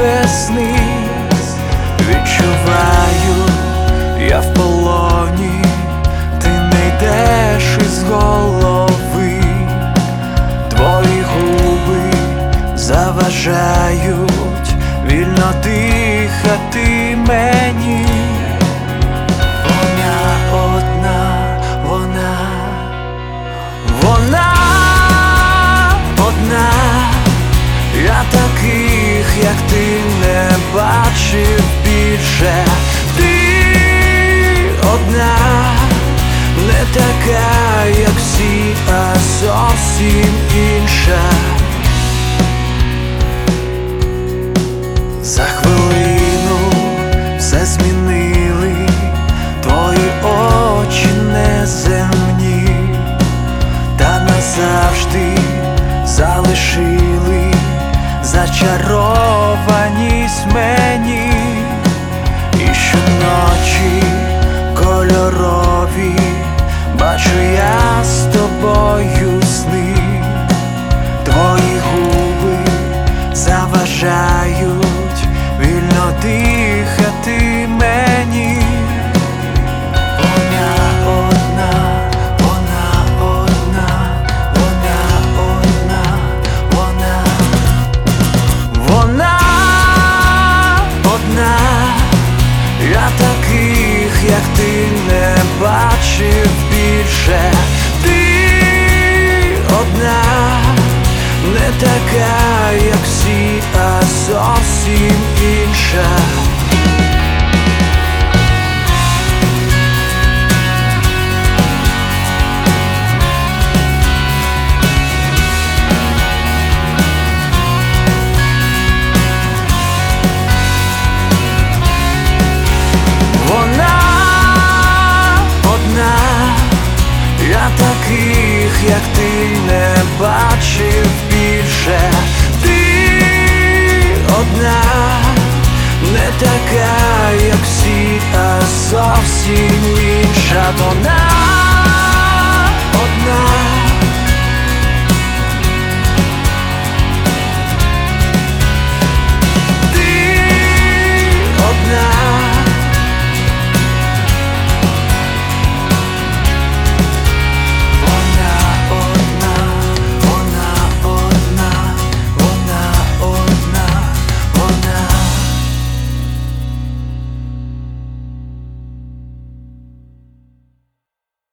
небесниць. Відчуваю, я в полоні, ти не йдеш із голови. Твої губи заважають вільно дихати мені. Вона одна, вона одна. Я таких, як ти, не бачив більше. Ти одна, не така, як всі, а зовсім інша. За хвилину все змінили твої очі неземні, та назавжди залишили зачарованість мені. І щоночі кольорові бачу я з тобою сни. Твої губи заважають вільно дихати мені. Вона одна, вона одна, вона одна, вона одна. Я таких, як ти, не бачив більше. Ти одна, не така, як всі, а зовсім інша. Я таких, як ти, не бачив більше. Ти одна, не така, як всі, а зовсім інша. Вона